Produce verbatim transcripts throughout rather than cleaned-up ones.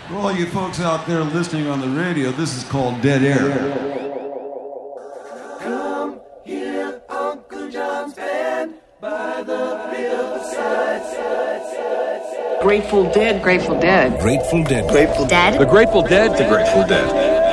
For all you folks out there listening on the radio, this is called Dead Air. Come hear Uncle John's band by the hillside. Grateful Dead, Grateful Dead. Grateful Dead. Grateful Dead. The Grateful Dead, The Grateful Dead.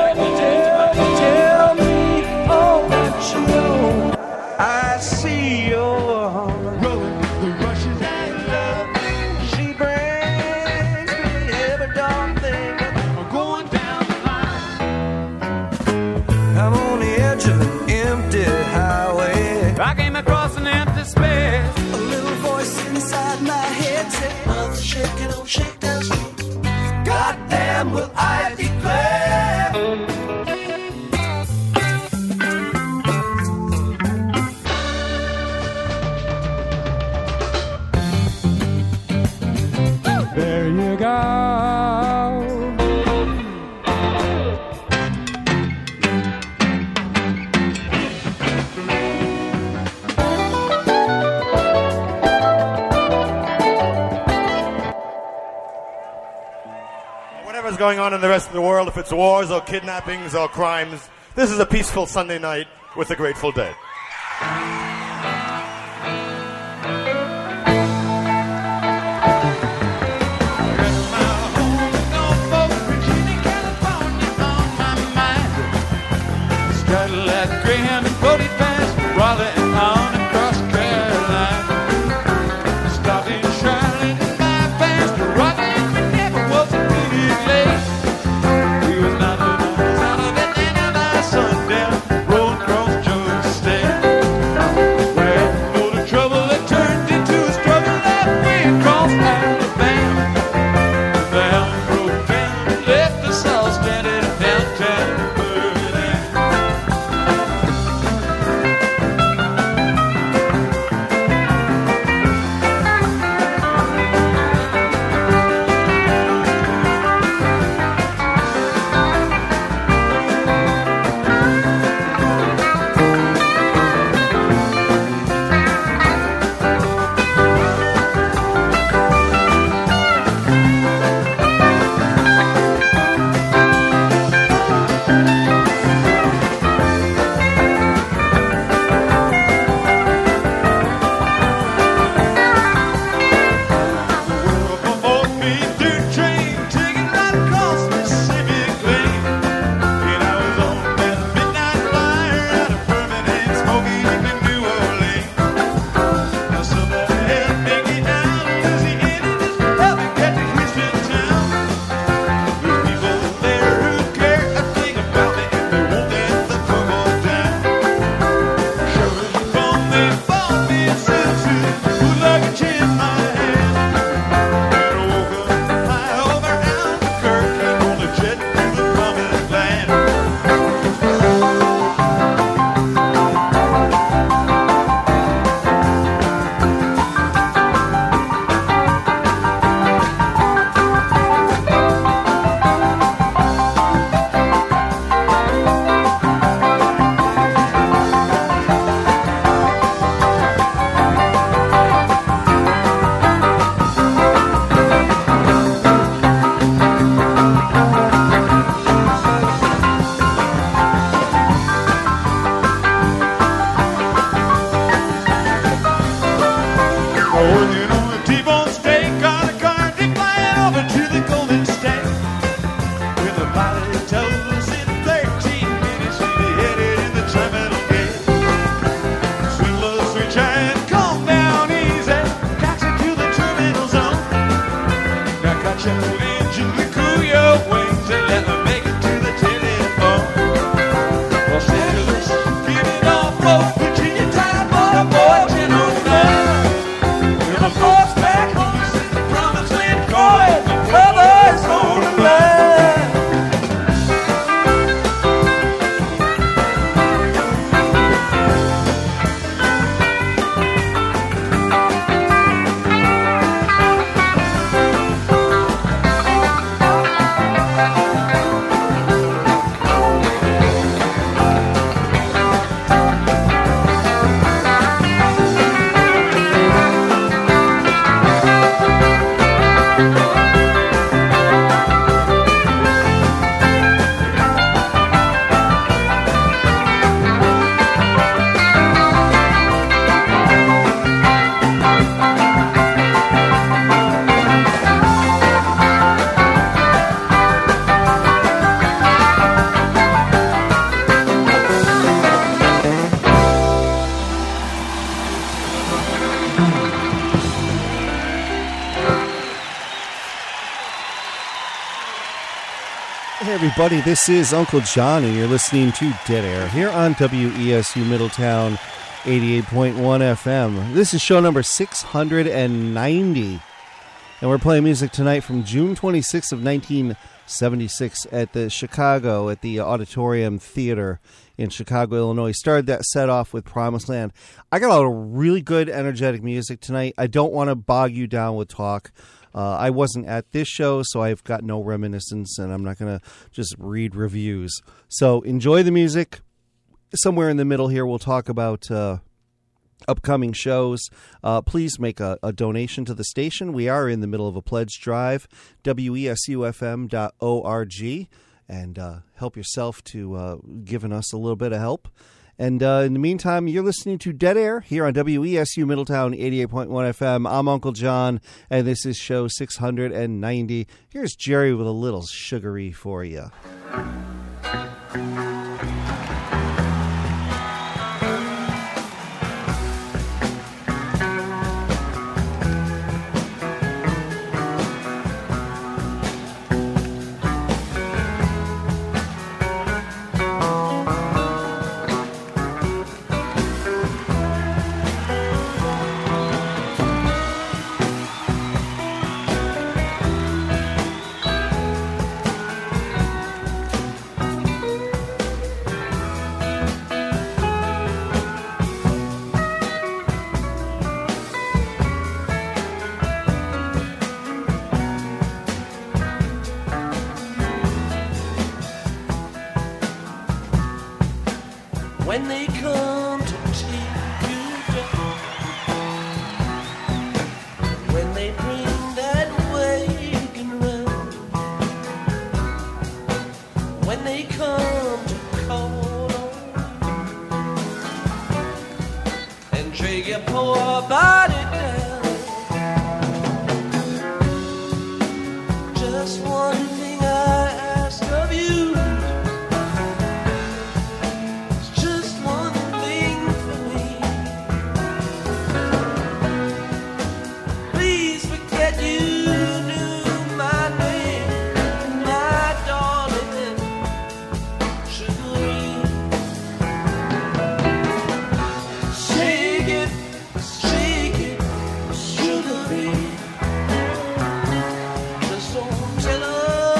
Tell me all that you know. I see your heart rolling the rushes and love. She brings me every dark thing. I'm going down the line. I'm on the edge of an empty highway. I came across an empty space. A little voice inside my head said, "Mother, shake it, don't shake that street. Goddamn, will I declare." There you go. Whatever's going on in the rest of the world, if it's wars or kidnappings or crimes, this is a peaceful Sunday night with the Grateful Dead. Cadillac, Greyhound, and Cody Pass, Raleigh and on across Carolina. Stopping in Charlotte and bypassed Raleigh, never was a minute late. We was not living on the side of Atlanta by sundown, rolling across Georgia State. Hey everybody, this is Uncle John and you're listening to Dead Air here on W E S U Middletown eighty-eight point one F M. This is show number six hundred ninety and we're playing music tonight from June twenty-sixth of nineteen seventy-six at the Chicago, at the Auditorium Theater in Chicago, Illinois. Started that set off with Promised Land. I got a lot of really good energetic music tonight. I don't want to bog you down with talk. Uh, I wasn't at this show, so I've got no reminiscence, and I'm not going to just read reviews. So enjoy the music. Somewhere in the middle here, we'll talk about uh, upcoming shows. Uh, please make a, a donation to the station. We are in the middle of a pledge drive, W E S U F M dot org, and uh, help yourself to uh, giving us a little bit of help. And uh, in the meantime, you're listening to Dead Air here on W E S U Middletown eighty-eight point one F M. I'm Uncle John, and this is show six hundred ninety. Here's Jerry with a little sugary for you. When they come to take you down, when they bring that wagon round, when they come to call on you and drag your poor body down, just one thing I ask of you. Just don't tell her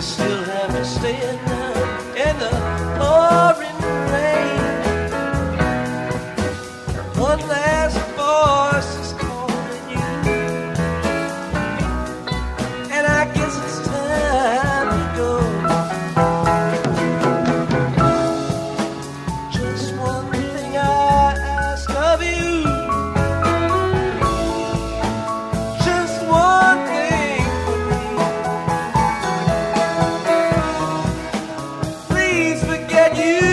still have to stay at night in the pouring rain. One last voice is calling you, and I guess it's time to go. Just one thing I ask of you, just one thing for me. Please forget you.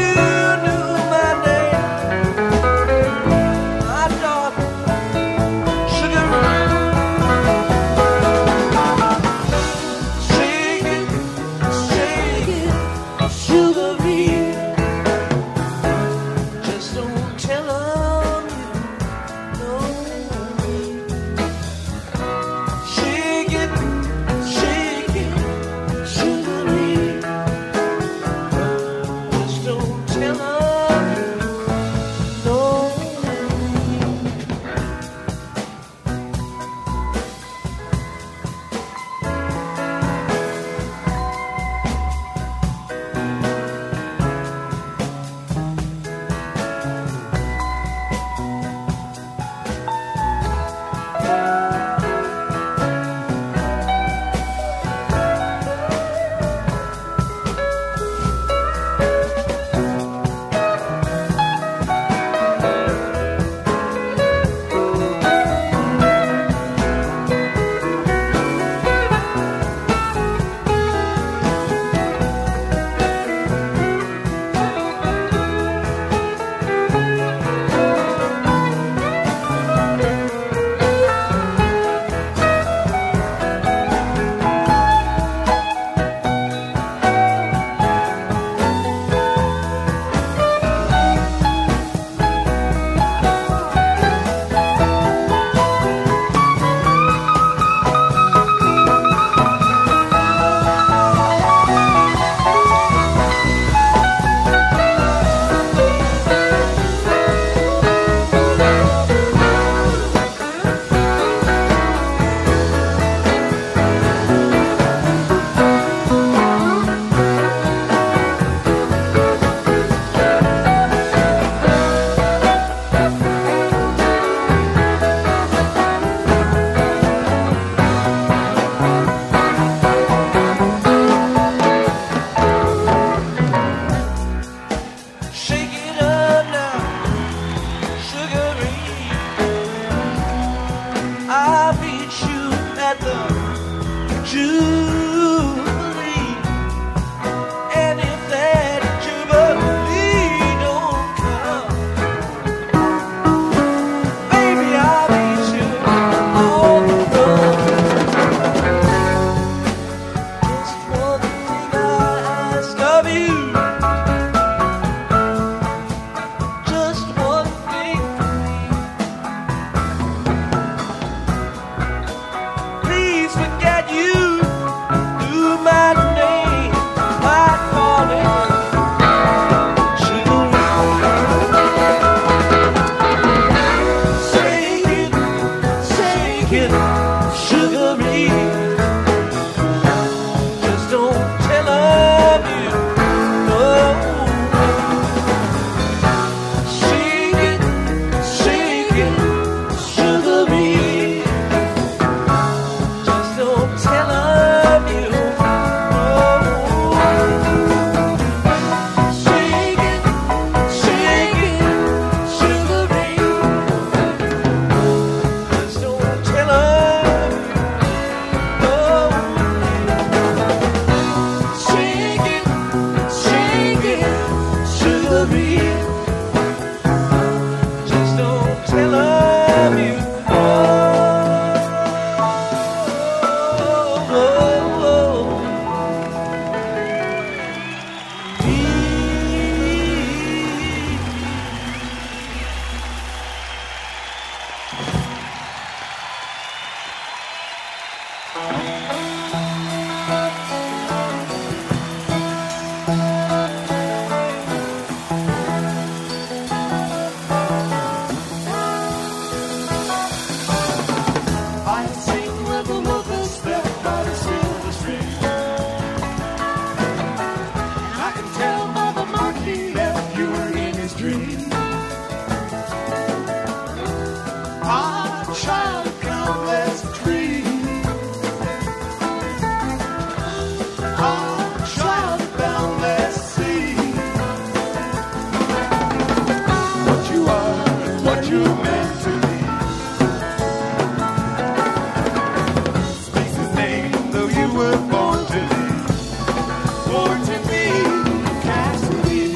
born to be Cassidy.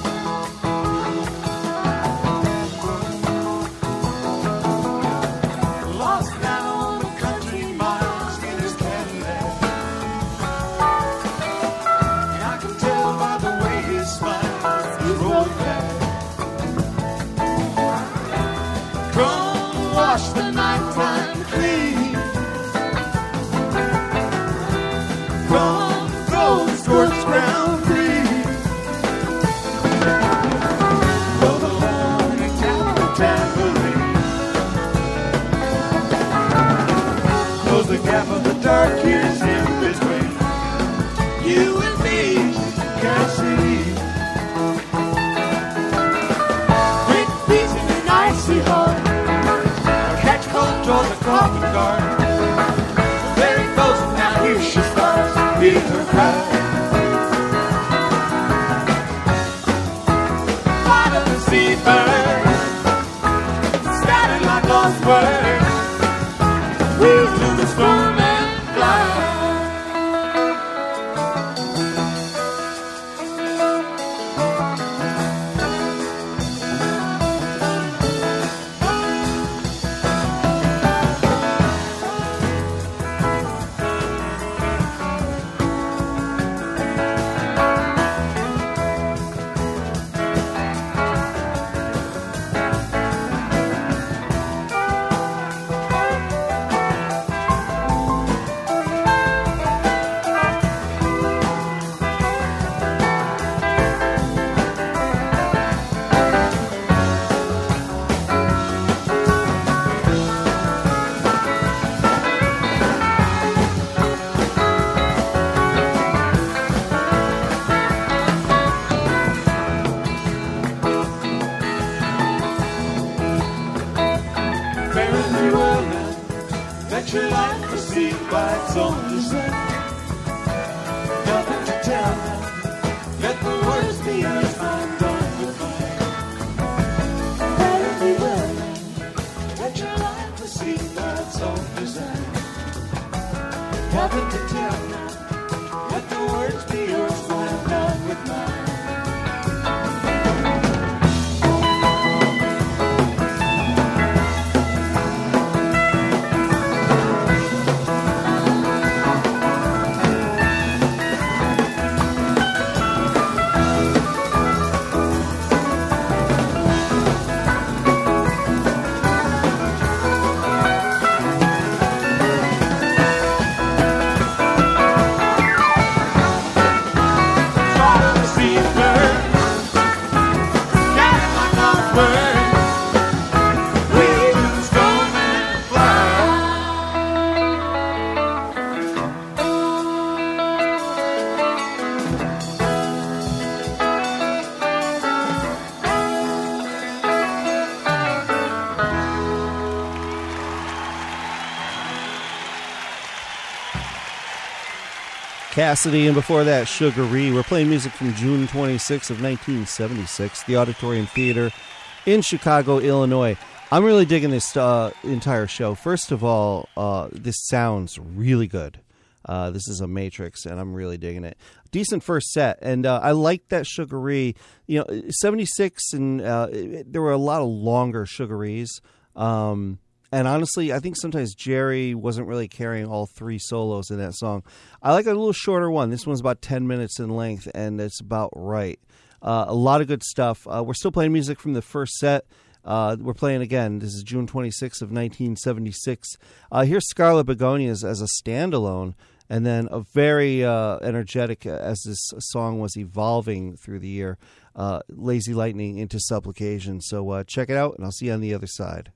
Lost down on the country miles in his Cadillac. And I can tell by the way he smiles, he's rolling back. Come wash the nighttime clean. Come throw the scorched ground green. Blow the horn and tap the tambourine. Close the gap of the dark years in between you and me, Cassidy. Quick beating an icy heart. Catch cold draws a coffin guard. There it goes, and now here she starts beating her cry. Flight of the seabird, scattered like lost words. We to the storm and fly. Fairly well now, let your life proceed by its own design. Nothing to tell now, let the words be yours, I'm done with mine. Fairly well now, let your life proceed by its own design. Nothing to tell now, let the words be yours, I'm done with mine. Cassidy, and before that, Sugar Ree. We're playing music from June twenty-sixth of nineteen seventy-six, the Auditorium Theater in Chicago, Illinois. I'm really digging this uh, entire show. First of all, uh, this sounds really good. Uh, this is a Matrix, and I'm really digging it. Decent first set, and uh, I like that Sugar Ree. You know, seventy-six, and uh, it, there were a lot of longer Sugar Rees. Um, and honestly, I think sometimes Jerry wasn't really carrying all three solos in that song. I like a little shorter one. This one's about ten minutes in length, and it's about right. Uh, a lot of good stuff. Uh, we're still playing music from the first set. Uh, we're playing again. This is June twenty-sixth of nineteen seventy-six. Uh, here's Scarlet Begonias as a standalone, and then a very uh, energetic, uh, as this song was evolving through the year, uh, Lazy Lightning into Supplication. So uh, check it out, and I'll see you on the other side.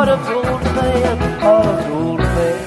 heart of gold, man, heart of gold, man.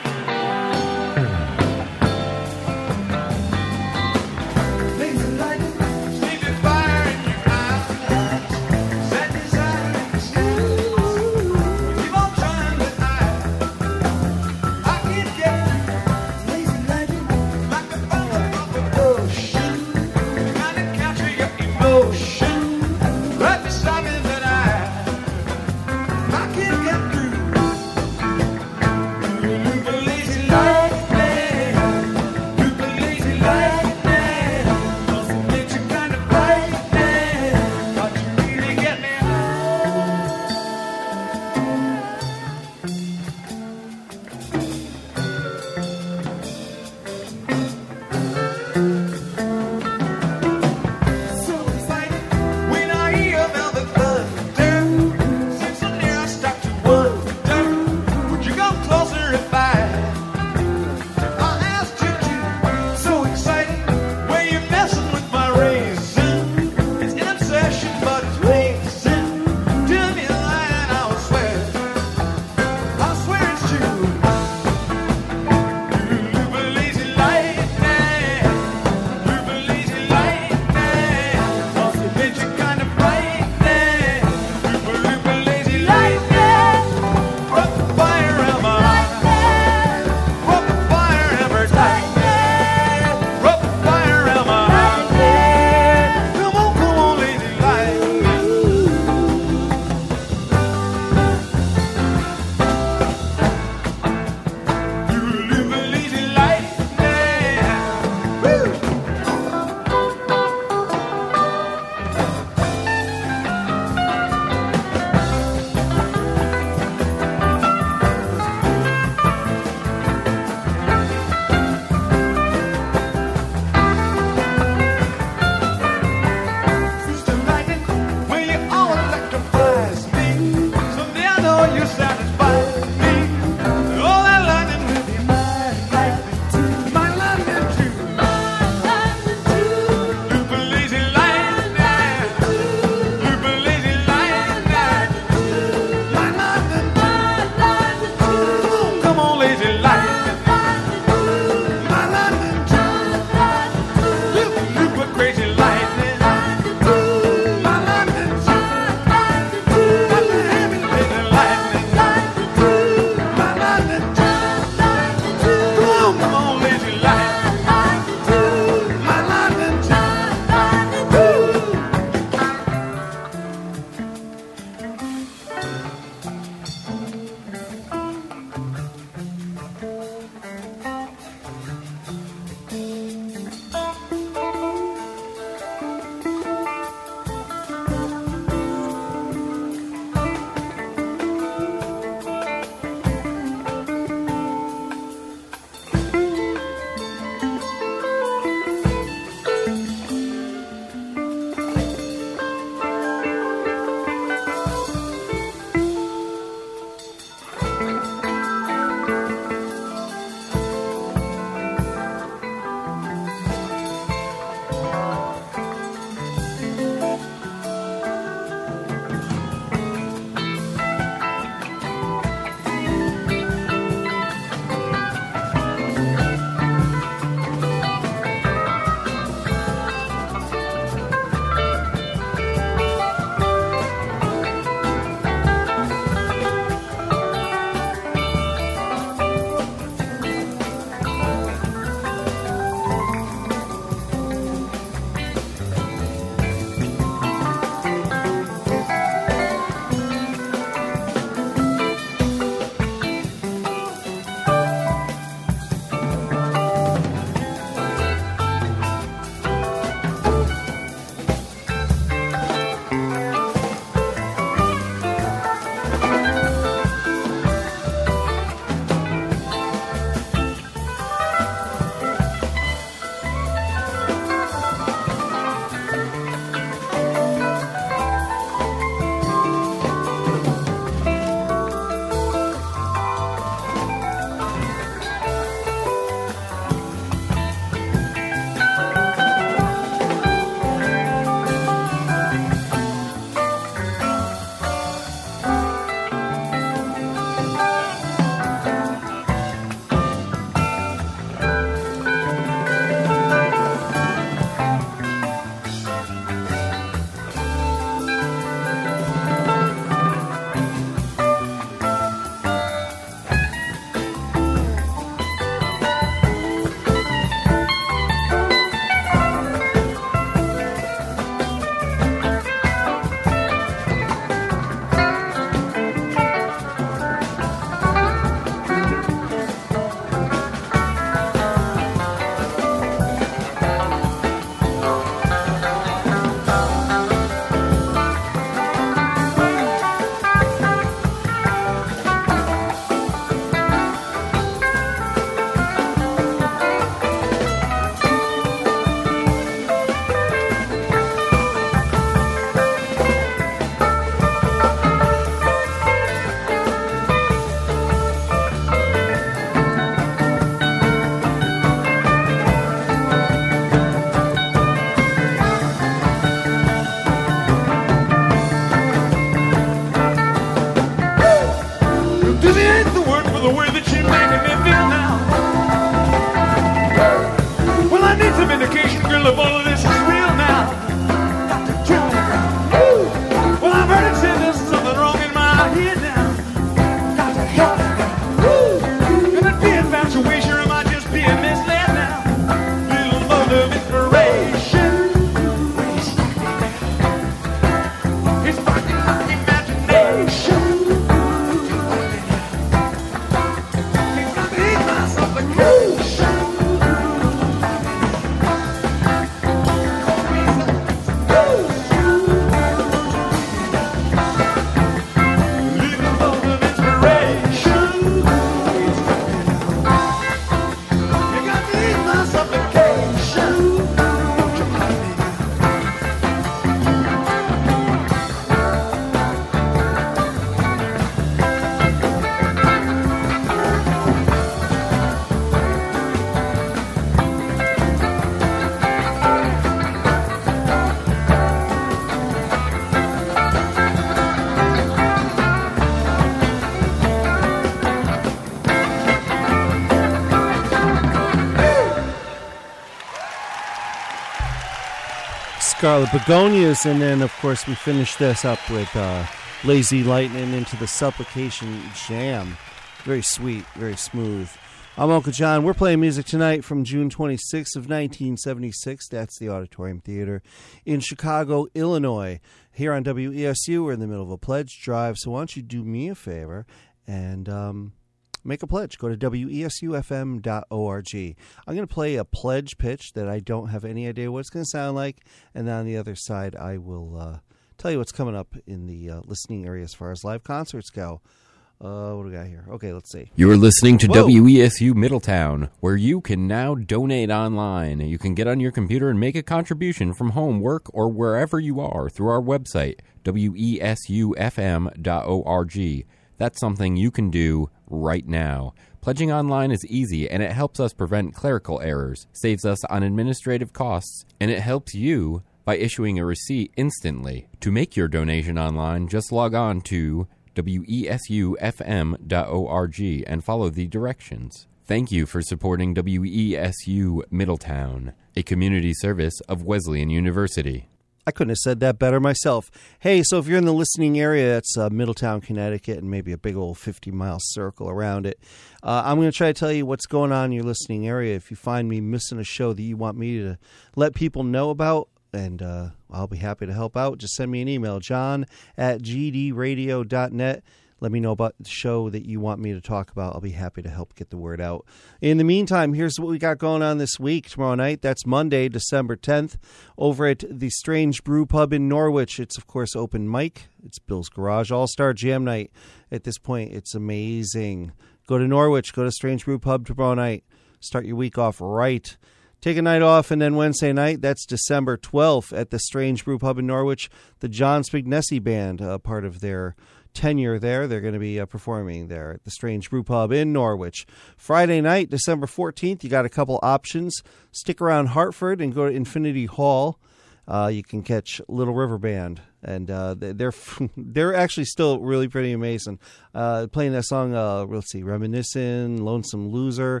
Scarlet Begonias, and then, of course, we finished this up with uh, Lazy Lightning into the Supplication Jam. Very sweet, very smooth. I'm Uncle John. We're playing music tonight from June twenty-sixth of nineteen seventy-six. That's the Auditorium Theater in Chicago, Illinois. Here on W E S U, we're in the middle of a pledge drive, so why don't you do me a favor and um, make a pledge. Go to W E S U F M dot org. I'm going to play a pledge pitch that I don't have any idea what it's going to sound like, and then on the other side, I will uh, tell you what's coming up in the uh, listening area as far as live concerts go. Uh, what do we got here? Okay, let's see. You're listening to Whoa. W E S U Middletown, where you can now donate online. You can get on your computer and make a contribution from home, work, or wherever you are through our website, W E S U F M dot org. That's something you can do right now. Pledging online is easy, and it helps us prevent clerical errors, saves us on administrative costs, and it helps you by issuing a receipt instantly. To make your donation online, just log on to W E S U F M dot org and follow the directions. Thank you for supporting W E S U Middletown, a community service of Wesleyan University. I couldn't have said that better myself. Hey, so if you're in the listening area, it's uh, Middletown, Connecticut, and maybe a big old fifty-mile circle around it. Uh, I'm going to try to tell you what's going on in your listening area. If you find me missing a show that you want me to let people know about, and uh, I'll be happy to help out. Just send me an email, john at g d radio dot net. Let me know about the show that you want me to talk about. I'll be happy to help get the word out. In the meantime, here's what we got going on this week. Tomorrow night, that's Monday, December tenth, over at the Strange Brew Pub in Norwich. It's, of course, open mic. It's Bill's Garage All-Star Jam Night. At this point, it's amazing. Go to Norwich. Go to Strange Brew Pub tomorrow night. Start your week off right. Take a night off, and then Wednesday night, that's December twelfth, at the Strange Brew Pub in Norwich, the John Spignesi Band, uh, part of their tenure there. They're going to be uh, performing there at the Strange Brew Pub in Norwich. Friday night, December fourteenth, you got a couple options. Stick around Hartford and go to Infinity Hall. Uh, you can catch Little River Band, and uh, they're they're actually still really pretty amazing. Uh, playing that song, uh, let's see, Reminiscing, Lonesome Loser,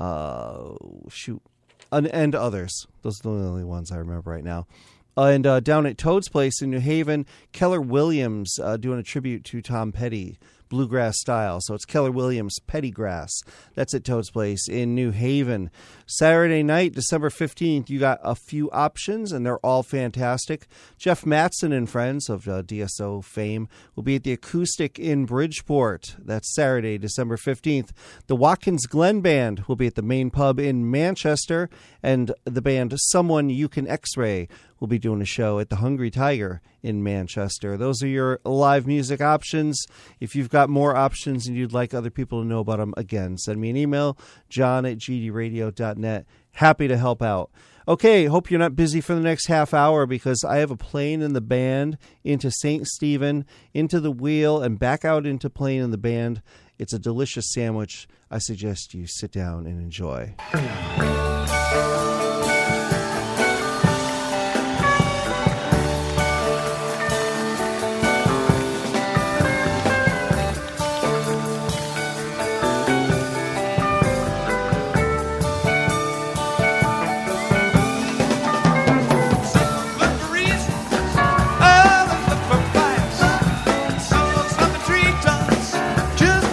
uh, shoot. And others. Those are the only ones I remember right now. Uh, and uh, down at Toad's Place in New Haven, Keller Williams uh, doing a tribute to Tom Petty, bluegrass style. So it's Keller Williams Petty Grass. That's at Toad's Place in New Haven. Saturday night, December fifteenth, you got a few options, and they're all fantastic. Jeff Mattson and friends of uh, D S O fame will be at the Acoustic in Bridgeport. That's Saturday, December fifteenth. The Watkins Glen Band will be at the Main Pub in Manchester, and the band Someone You Can X-Ray will be doing a show at the Hungry Tiger in Manchester. Those are your live music options. If you've got more options and you'd like other people to know about them, again, send me an email, john at g d radio dot net. Happy to help out. Okay, hope you're not busy for the next half hour, because I have a plane in the band into Saint Stephen, into the Wheel, and back out into plane in the band. It's a delicious sandwich. I suggest you sit down and enjoy.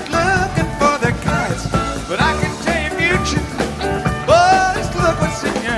But I can tell you, future, boys, look what's in your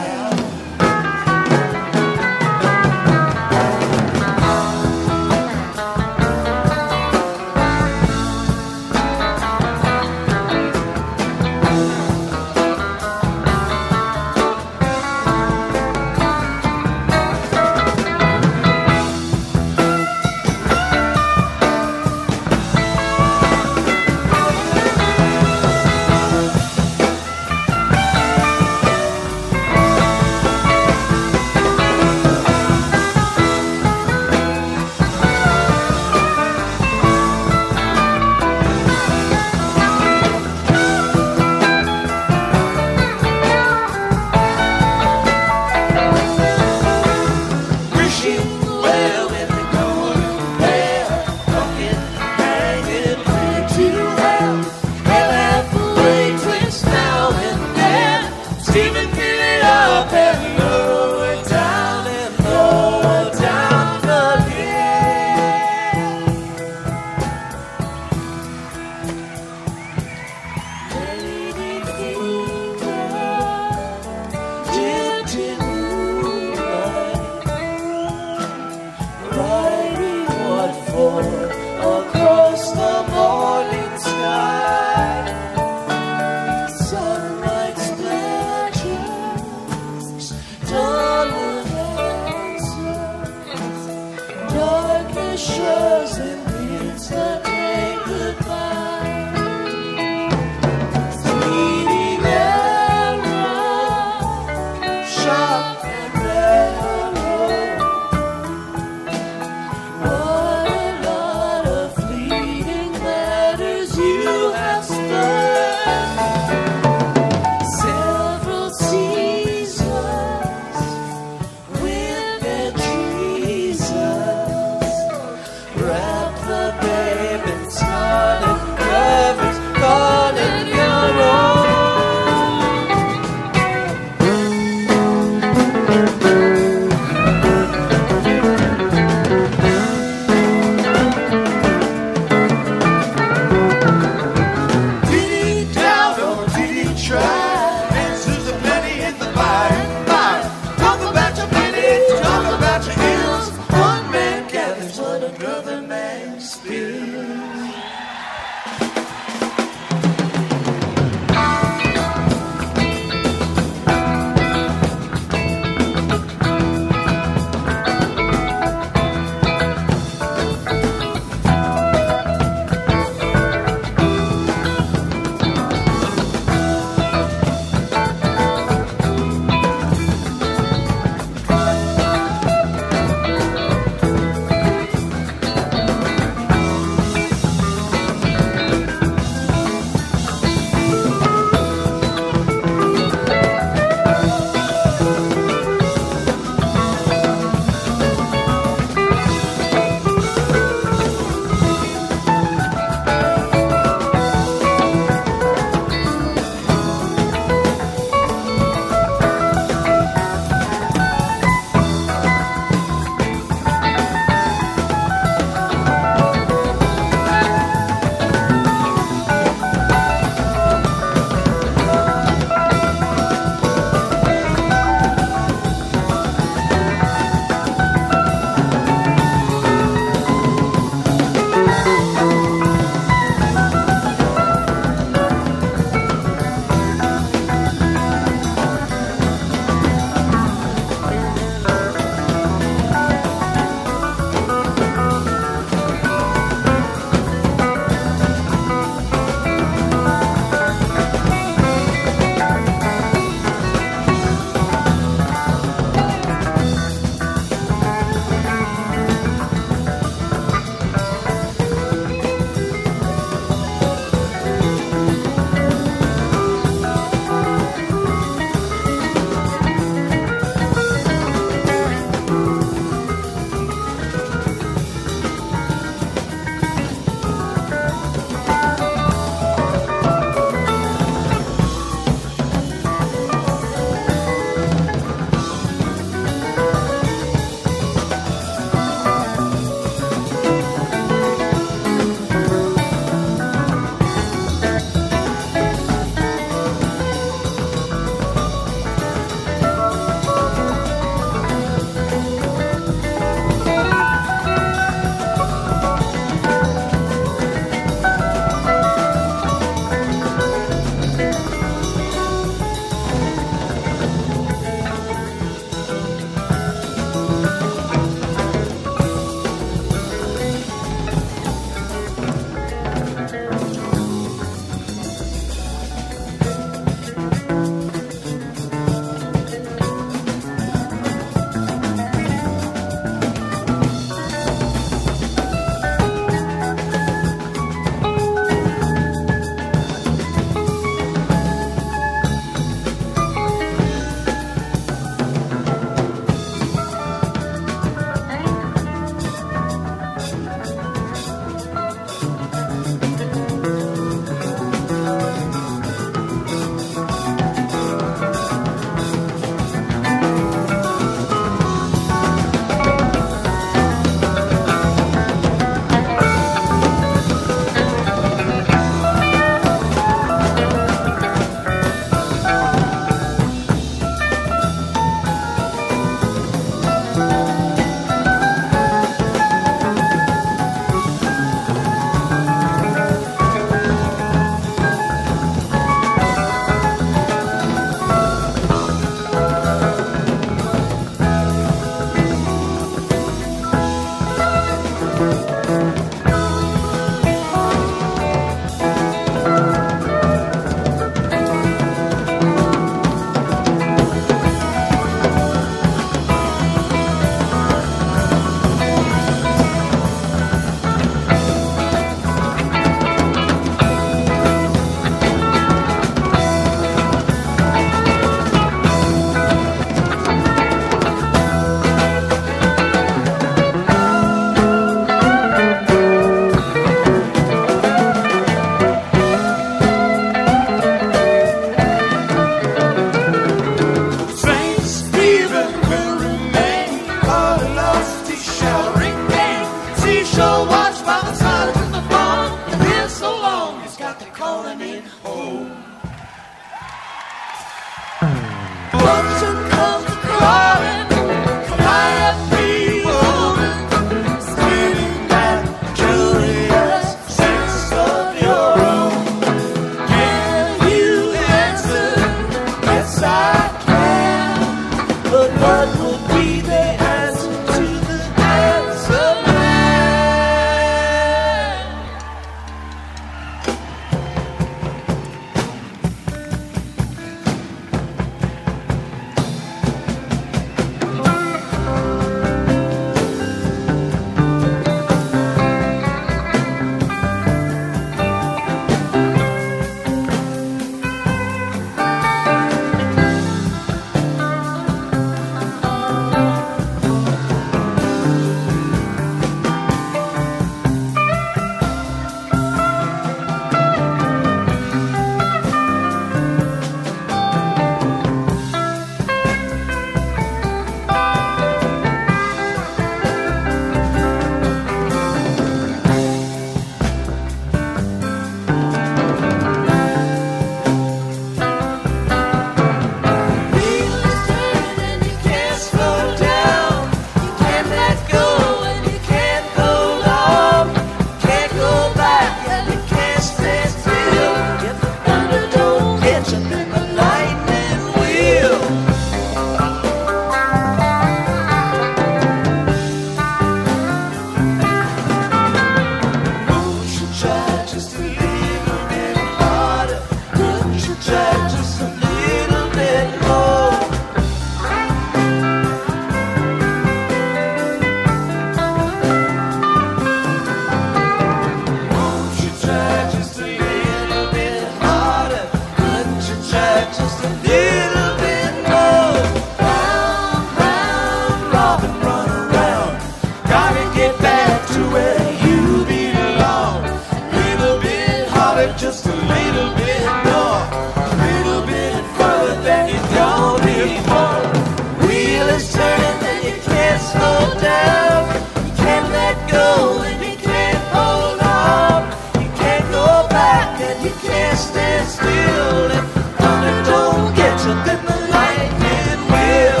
started just a little bit more, a little bit further than you've gone before. Wheel is turning and you can't slow down. You can't let go and you can't hold on. You can't go back and you can't stand still. If thunder don't get you, then the lightning will.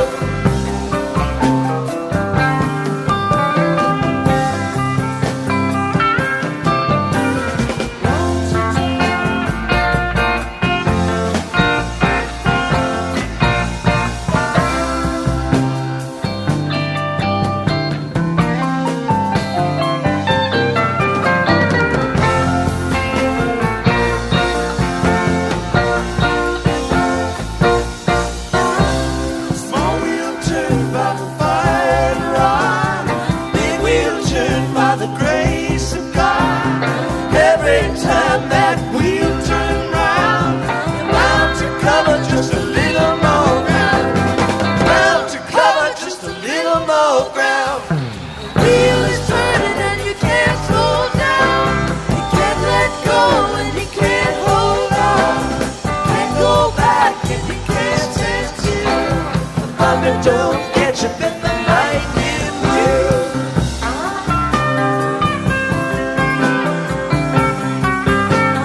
Small wheel turned by the fire and rod, big wheel turned by the grace of God. Every time that wheel turned round, you're bound to cover just a little more ground. Bound to cover just a little more ground. The wheel is turning and you can't slow down. You can't let go and you can't hold on. You can't go back and you can't stand still. The thunder don't get you, then the lightning will.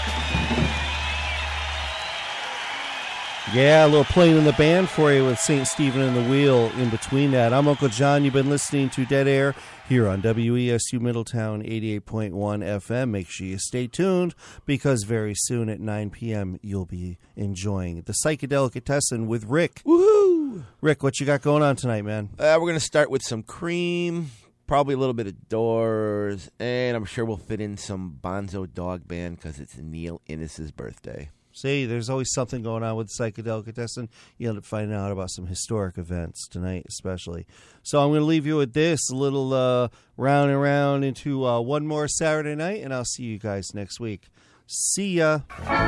Yeah, a little playing in the band for you with Saint Stephen and the Wheel in between that. I'm Uncle John. You've been listening to Dead Air here on W E S U Middletown eighty-eight point one F M. Make sure you stay tuned because very soon at nine p.m. you'll be enjoying the Psychedelicatessen with Rick. Woohoo! Rick, what you got going on tonight, man? Uh, we're going to start with some Cream, probably a little bit of Doors, and I'm sure we'll fit in some Bonzo Dog Band because it's Neil Innes' birthday. See, there's always something going on with Psychedelicatessen. You end up finding out about some historic events tonight, especially. So I'm going to leave you with this, a little uh, round and round into uh, one more Saturday night, and I'll see you guys next week. See ya.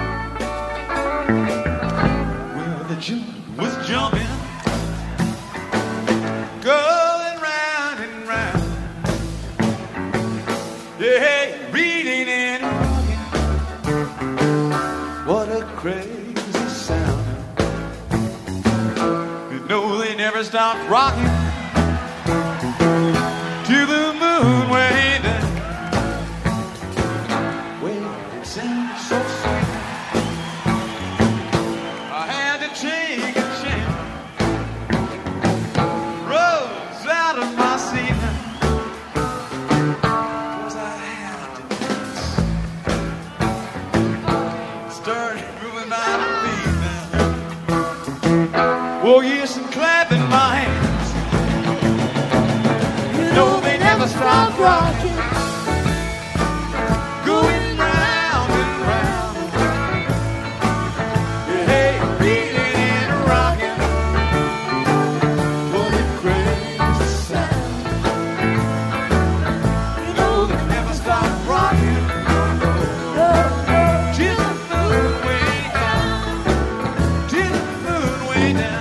Well, the jump was jumping, going round and round. Yeah, reading and rocking. What a crazy sound. You know they never stopped rocking to the moon way down. Well, it sounds so sweet. I had to take a chance, rose out of my seat, 'cause I had to dance. Started moving my feet now. Oh yes, and clapping my hands. You know they never stop rocking, going round and round. Hey, beating and rocking. What a crazy sound. You know they never stop rocking. Till the moon way down. Till the moon way down.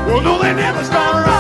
Well, no, they never start right.